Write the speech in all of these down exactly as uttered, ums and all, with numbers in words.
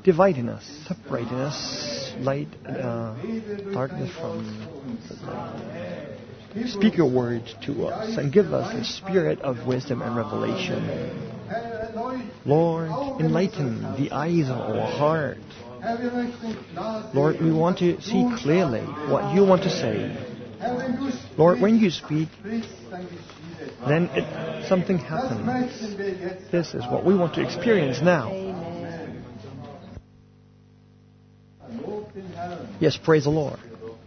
dividing us, separating us, light, uh, darkness from uh, speak your word to us and give us the spirit of wisdom and revelation. Lord, enlighten the eyes of our heart. Lord, we want to see clearly what you want to say. Lord, when you speak, then it, something happens. This is what we want to experience now. Yes, praise the Lord.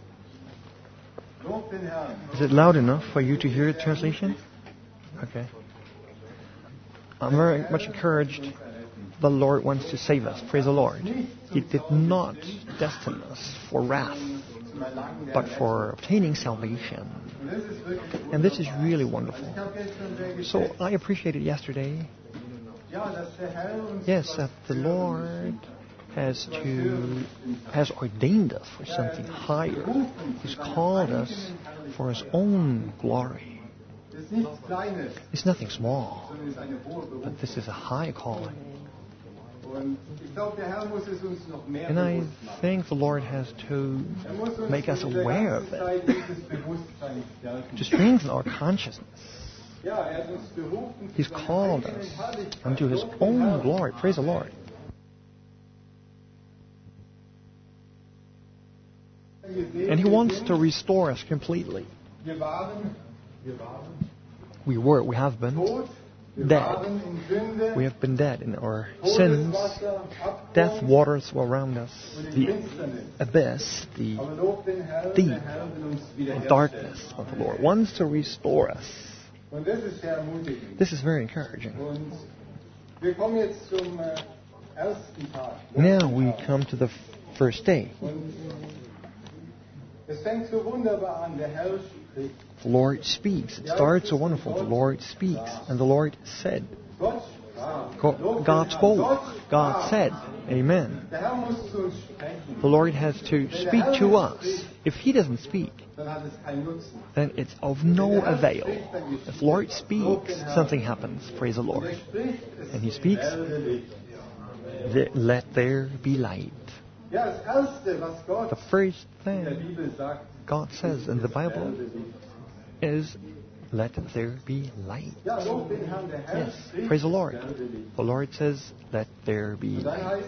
Is it loud enough for you to hear the translation? Okay. I'm very much encouraged. The Lord wants to save us. Praise the Lord. He did not destine us for wrath, but for obtaining salvation. And this is really wonderful. So I appreciated yesterday, yes, that the Lord has to has ordained us for something higher. He's called us for His own glory. It's nothing small, but this is a high calling. And I think the Lord has to make us aware of it, to strengthen our consciousness. He's called us unto His own glory. Praise the Lord. And He wants to restore us completely. We were, we have been dead. We have been dead in our sins. Death waters were around us. The abyss, the deep darkness of the Lord wants to restore us. This is very encouraging. Now we come to the first day. The Lord speaks. It starts so wonderful. The Lord speaks. And the Lord said. God spoke. God said. Amen. The Lord has to speak to us. If He doesn't speak, then it's of no avail. If the Lord speaks, something happens. Praise the Lord. And He speaks. Let there be light. The first thing God says in the Bible is, let there be light. Yes, praise the Lord. The Lord says, let there be light.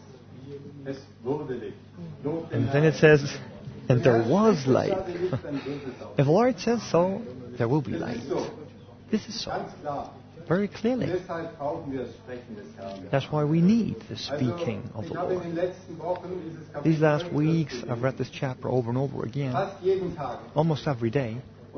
And then it says, and there was light. If the Lord says so, there will be light. This is so. Very clearly. That's why we need the speaking of the Lord. These last weeks, I've read this chapter over and over again, almost every day.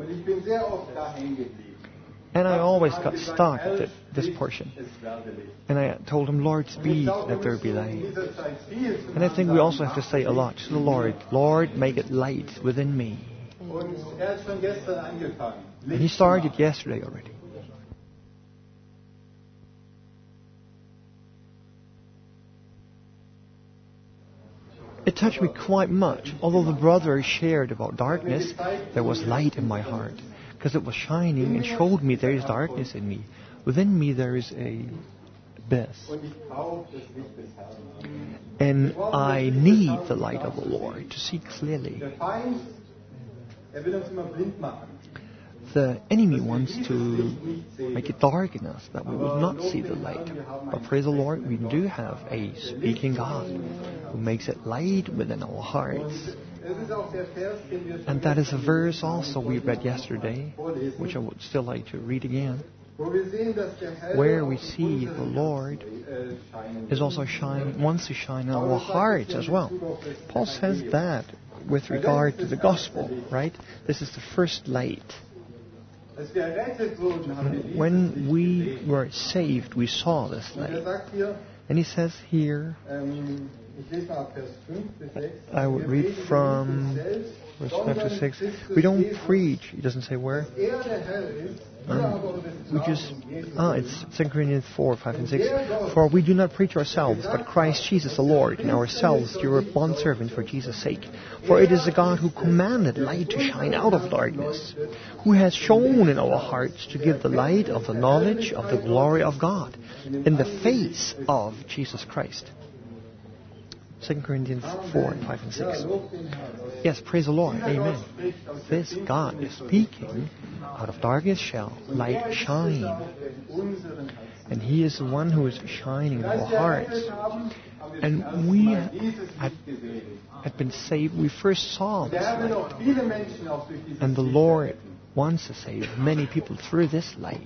And I always got stuck at this portion. And I told Him, Lord, speak, let there be light. And I think we also have to say a lot to the Lord, Lord, make it light within me. And He started yesterday already. It touched me quite much. Although the brother shared about darkness, there was light in my heart, because it was shining and showed me there is darkness in me. Within me there is a abyss. And I need the light of the Lord to see clearly. The enemy wants to make it dark in us, that we will not see the light. But praise the Lord, we do have a speaking God who makes it light within our hearts. And that is a verse also we read yesterday, which I would still like to read again, where we see the Lord is also shining, wants to shine in our hearts as well. Paul says that with regard to the gospel, right? This is the first light. When we were saved, we saw this light. And he says here, I would read from verse five to six. We don't preach, he doesn't say where. Um, we just, ah, it's Second Corinthians four, five and six. For we do not preach ourselves, but Christ Jesus the Lord, and ourselves your bondservants for Jesus' sake. For it is the God who commanded light to shine out of darkness, who has shone in our hearts to give the light of the knowledge of the glory of God in the face of Jesus Christ. Second Corinthians four, five, and six. Yes, praise the Lord. Amen. This God is speaking. Out of darkness shall light shine. And He is the one who is shining in our hearts. And we had, had been saved. We first saw this light. And the Lord wants to save many people through this light.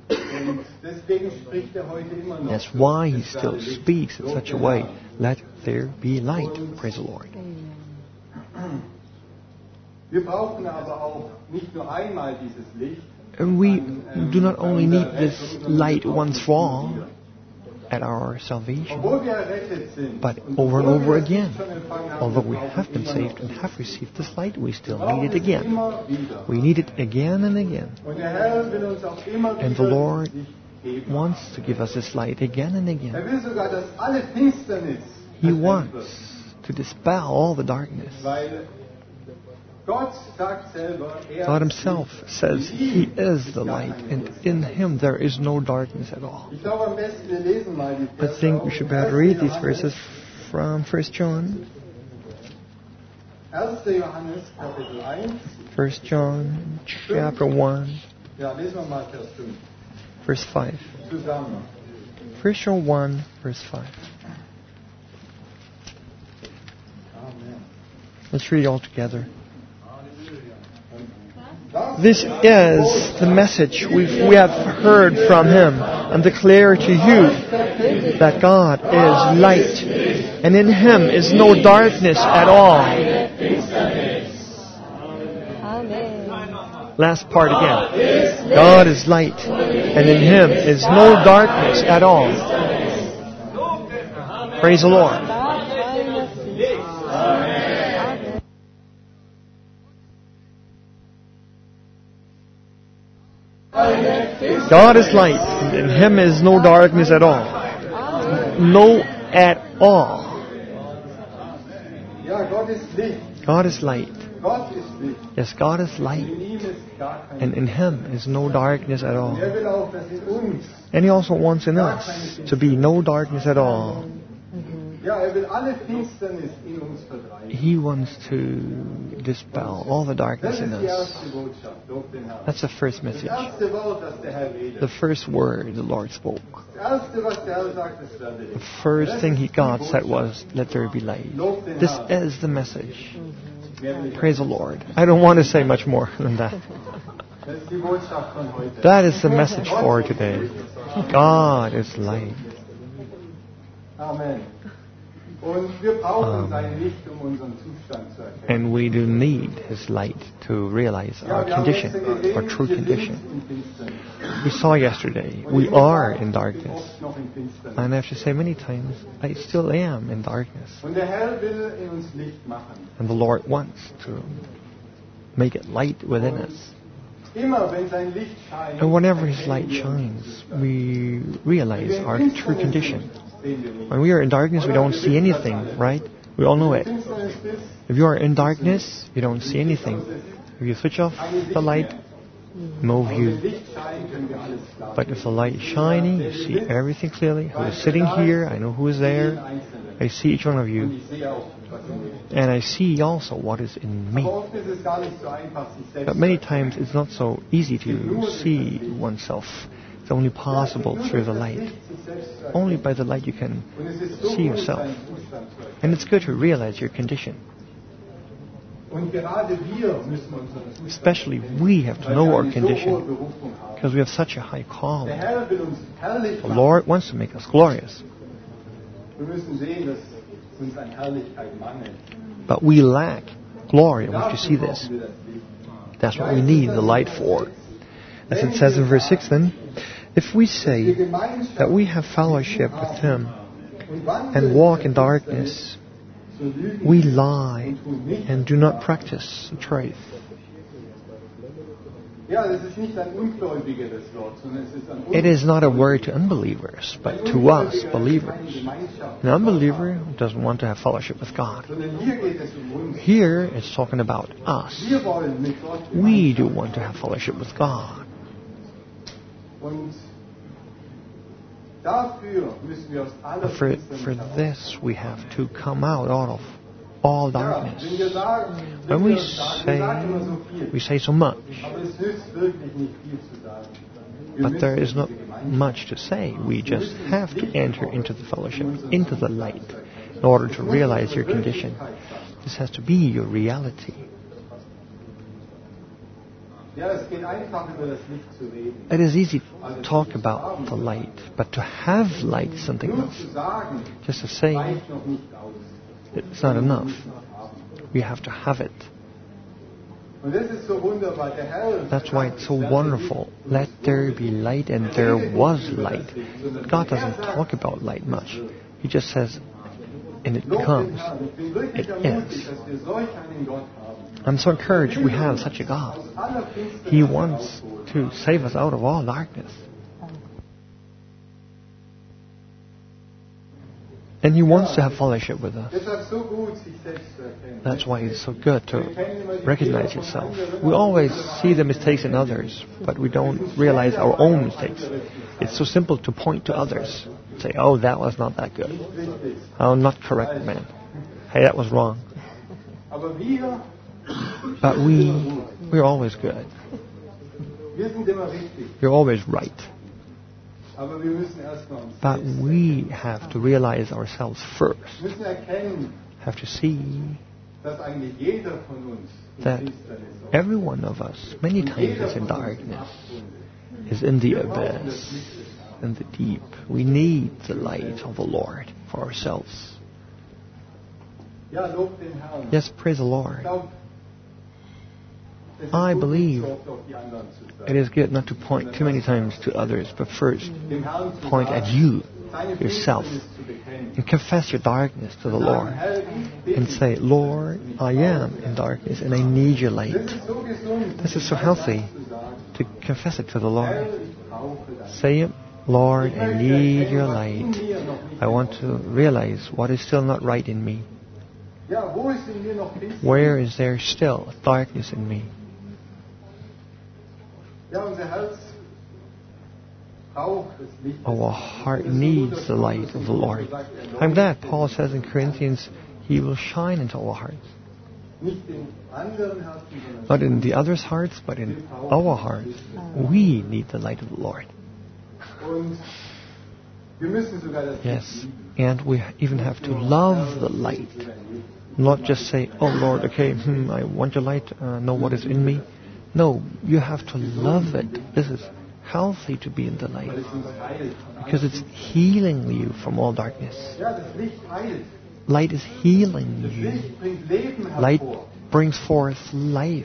That's why He still speaks in such a way. Let there be light. Praise the Lord. And we do not only need this light once for all at our salvation, but over and over again. Although we have been saved and have received this light, we still need it again. We need it again and again. And the Lord wants to give us this light again and again. He wants to dispel all the darkness. God Himself says He is the light, and in Him there is no darkness at all. I think we should better read these verses from First John. First John chapter one, verse five. First John one, verse five. Let's read it all together. This is the message we've, we have heard from Him and declare to you that God is light, and in Him is no darkness at all. Amen. Last part again. God is light, and in Him is no darkness at all. Praise the Lord. God is light, and in Him is no darkness at all. No at all. God is light. Yes, God is light, and in Him is no darkness at all. And He also wants in us to be no darkness at all. He wants to dispel all the darkness in us. That's the first message. The first word the Lord spoke. The first thing He God said was, let there be light. This is the message. Praise the Lord. I don't want to say much more than that. That is the message for today. God is light. Amen. Um, and we do need His light to realize our condition, our true condition. We saw yesterday, we are in darkness. And I have to say many times, I still am in darkness. And the Lord wants to make it light within us. And whenever His light shines, we realize our true condition. When we are in darkness, we don't see anything, right? We all know it. If you are in darkness, you don't see anything. If you switch off the light, no view. But if the light is shining, you see everything clearly. Who is sitting here? I know who is there. I see each one of you. And I see also what is in me. But many times it's not so easy to see oneself. It's only possible through the light. Only by the light you can see yourself. And it's good to realize your condition. Especially we have to know our condition, because we have such a high calling. The Lord wants to make us glorious. But we lack glory. I want you to see this. That's what we need the light for. As it says in verse six then, if we say that we have fellowship with Him and walk in darkness, we lie and do not practice the truth. It is not a word to unbelievers, but to us, believers. An unbeliever doesn't want to have fellowship with God. Here it's talking about us. We do want to have fellowship with God. But for, for this, we have to come out out of all darkness. When we say, we say so much, but there is not much to say. We just have to enter into the fellowship, into the light, in order to realize your condition. This has to be your reality. It is easy to talk about the light, but to have light is something else. Just to say it's not enough. We have to have it. That's why it's so wonderful. Let there be light, and there was light. God doesn't talk about light much. He just says, and it becomes. It is. I'm so encouraged we have such a God. He wants to save us out of all darkness. And He wants to have fellowship with us. That's why it's so good to recognize yourself. We always see the mistakes in others, but we don't realize our own mistakes. It's so simple to point to others. Say, oh, that was not that good. Oh, not correct, man. Hey, that was wrong. But we, we're always good. You're always right. But we have to realize ourselves first. Have to see that every one of us, many times, is in darkness, is in the abyss, in the deep. We need the light of the Lord for ourselves. Yes, praise the Lord. I believe it is good not to point too many times to others, but first point at you, yourself, and confess your darkness to the Lord. And say, Lord, I am in darkness and I need your light. This is so healthy to confess it to the Lord. Say it, Lord, I need your light. I want to realize what is still not right in me. Where is there still darkness in me? Our heart needs the light of the Lord. I'm glad Paul says in Corinthians, He will shine into our hearts. Not in the others' hearts, but in our hearts. We need the light of the Lord. Yes, and we even have to love the light. Not just say, oh Lord, okay, hmm, I want your light, uh, know what is in me. No, you have to love it. This is healthy to be in the light. Because it's healing you from all darkness. Light is healing you. Light brings forth life.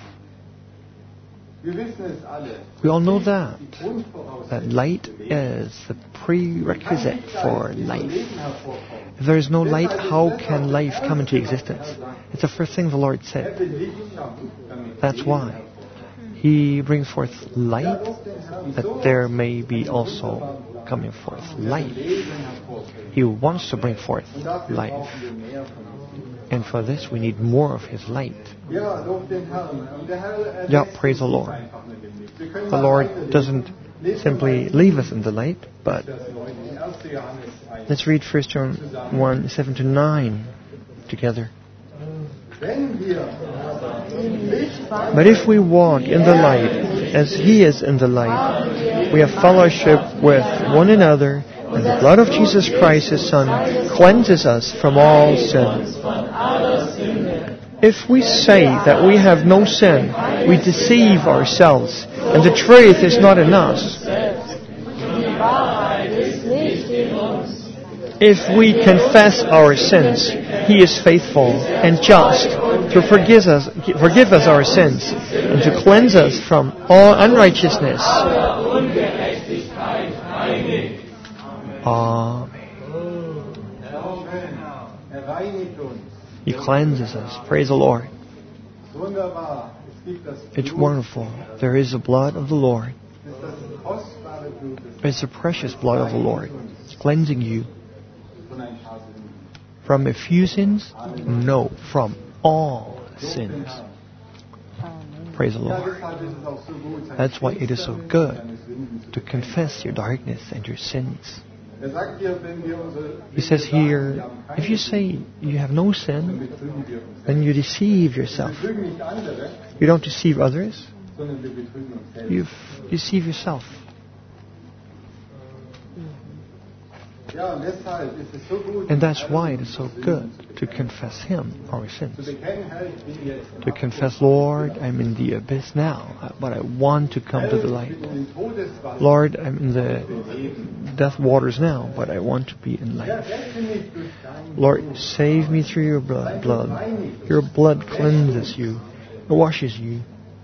We all know that. That light is the prerequisite for life. If there is no light, how can life come into existence? It's the first thing the Lord said. That's why He brings forth light, that there may be also coming forth life. He wants to bring forth life. And for this we need more of His light. Yeah, praise the Lord. The Lord doesn't simply leave us in the light, but let's read First John one, seven to nine together. But if we walk in the light, as He is in the light, we have fellowship with one another, and the blood of Jesus Christ, His Son, cleanses us from all sin. If we say that we have no sin, we deceive ourselves, and the truth is not in us. If we confess our sins, He is faithful and just to forgive us, forgive us our sins and to cleanse us from all unrighteousness. Amen. He cleanses us. Praise the Lord. It's wonderful. There is the blood of the Lord. It's the precious blood of the Lord, cleansing you. From a few sins? No, from all sins. Praise the Lord. That's why it is so good to confess your darkness and your sins. He says here, if you say you have no sin, then you deceive yourself. You don't deceive others, you deceive yourself. And that's why it is so good to confess Him, our sins. To confess, Lord, I'm in the abyss now, but I want to come to the light. Lord, I'm in the death waters now, but I want to be in life. Lord, save me through your blood. blood. Your blood cleanses you, it washes you,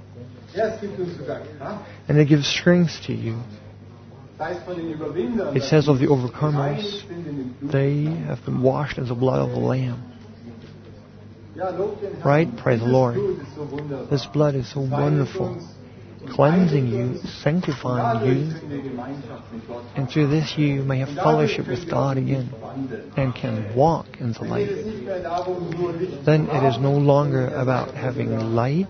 and it gives strength to you. It says of the overcomers, they have been washed in the blood of the Lamb. Right? Praise the Lord. This blood is so wonderful, cleansing you, sanctifying you, and through this you may have fellowship with God again and can walk in the light. Then it is no longer about having light,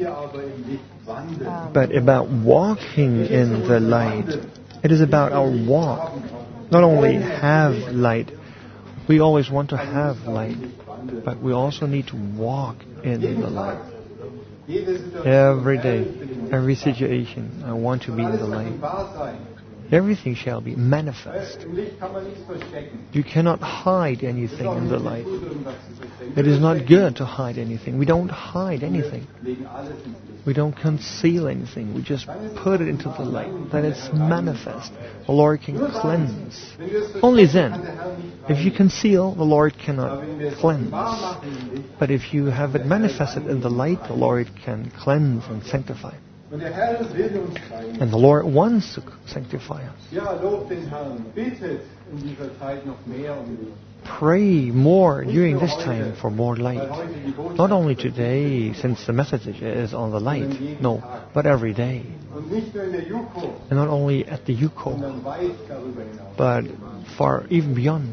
but about walking in the light. It is about our walk. Not only have light, we always want to have light, but we also need to walk in the light. Every day, every situation, I want to be in the light. Everything shall be manifest. You cannot hide anything in the light. It is not good to hide anything. We don't hide anything. We don't conceal anything. We just put it into the light. Then it's manifest. The Lord can cleanse. Only then. If you conceal, the Lord cannot cleanse. But if you have it manifested in the light, the Lord can cleanse and sanctify. And the Lord wants to sanctify us. Pray more during this time for more light. Not only today, since the message is on the light, no, but every day. And not only at the Yuko, but far, even beyond.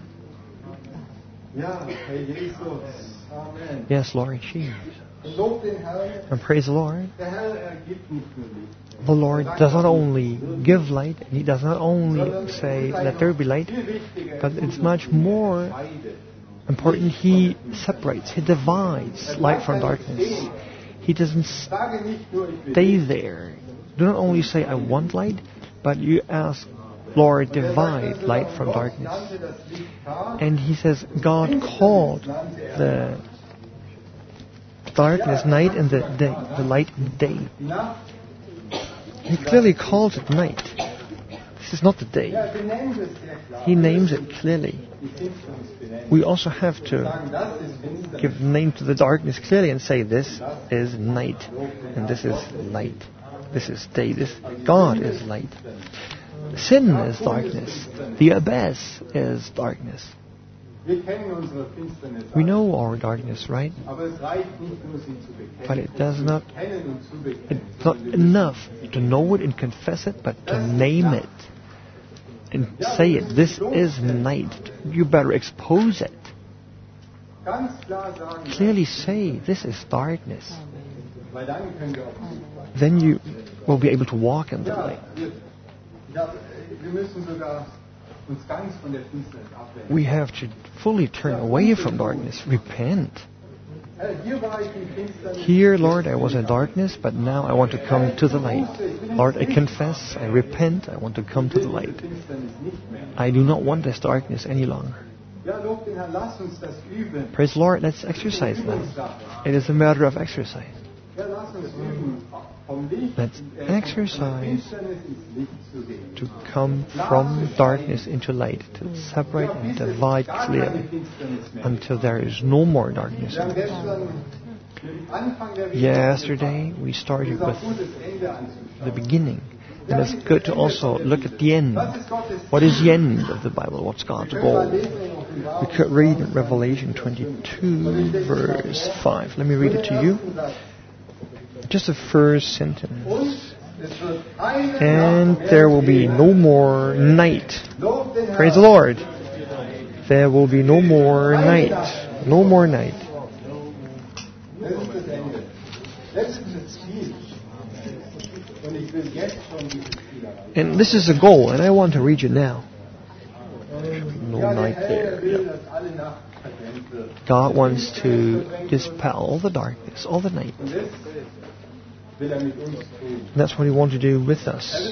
Yes, Lord Jesus. And praise the Lord. The Lord does not only give light, He does not only say, let there be light, but it's much more important. He separates, He divides light from darkness. He doesn't stay there. Do not only say, I want light, but you ask, Lord, divide light from darkness. And He says, God called the darkness night and the day, the light day. He clearly calls it night. This is not the day. He names it clearly. We also have to give name to the darkness clearly and say this is night and this is light. This is day. This God is light. Sin is darkness. The abyss is darkness. We know our darkness, right? But it does not, it's not enough to know it and confess it, but to name it and say it. This is night. You better expose it. Clearly say, this is darkness. Then you will be able to walk in the light. We have to fully turn away from darkness. Repent. Here, Lord, I was in darkness, but now I want to come to the light. Lord, I confess, I repent, I want to come to the light. I do not want this darkness any longer. Praise the Lord, let's exercise that. It is a matter of exercise. Let's exercise to come from darkness into light, to separate and divide clearly until there is no more darkness. Yesterday we started with the beginning, and it's good to also look at the end. What is the end of the Bible? What's God's goal? We could read in Revelation twenty-two, verse five. Let me read it to you. Just the first sentence. And there will be no more night. Praise the Lord. There will be no more night. No more night. And this is the goal, and I want to read it now. no night there. Yep. God wants to dispel all the darkness, all the night. And that's what He wants to do with us.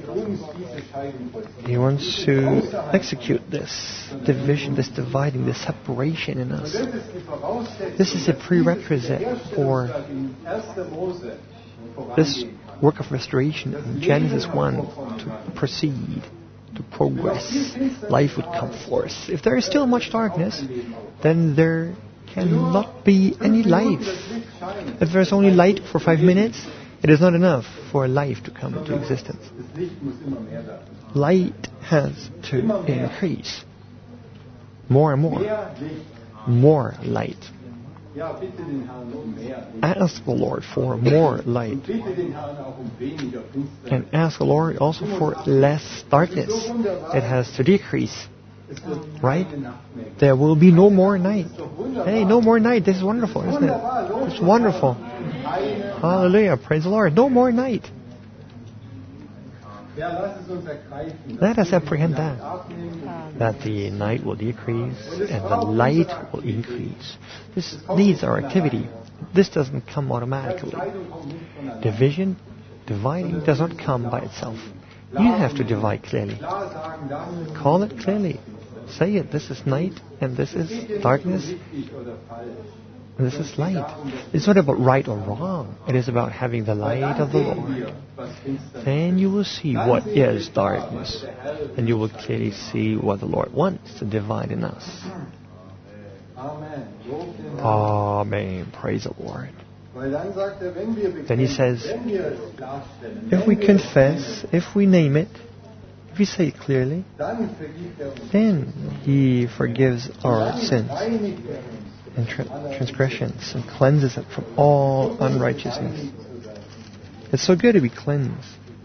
He wants to execute this division, this dividing, this separation in us. This is a prerequisite for this work of restoration in Genesis one to proceed, to progress. Life would come forth. If there is still much darkness, then there cannot be any life. If there's only light for five minutes, it is not enough for life to come into existence. Light has to increase. More and more. More light. Ask the Lord for more light. And ask the Lord also for less darkness. It has to decrease. Right? There will be no more night. Hey, no more night. This is wonderful, isn't it? It's wonderful. Hallelujah. Praise the Lord. No more night. Let us apprehend that. That the night will decrease and the light will increase. This needs our activity. This doesn't come automatically. Division, dividing does not come by itself. You have to divide clearly. Call it clearly. Say it. This is night and this is darkness. And this is light. It's not about right or wrong. It is about having the light of the Lord. Then you will see what is darkness. And you will clearly see what the Lord wants to divide in us. Amen. Praise the Lord. Then He says, if we confess, if we name it, if we say it clearly, then He forgives our sins and tra- transgressions and cleanses it from all unrighteousness. It's so good to be cleansed.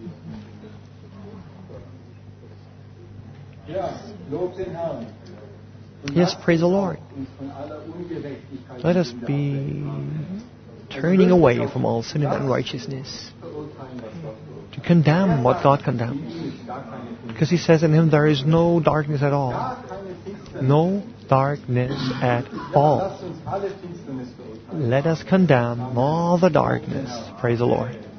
Yes, praise the Lord. Let us be turning away from all sin and unrighteousness, to condemn what God condemns. Because He says in Him there is no darkness at all. No darkness at all. Let us condemn all the darkness. Praise the Lord.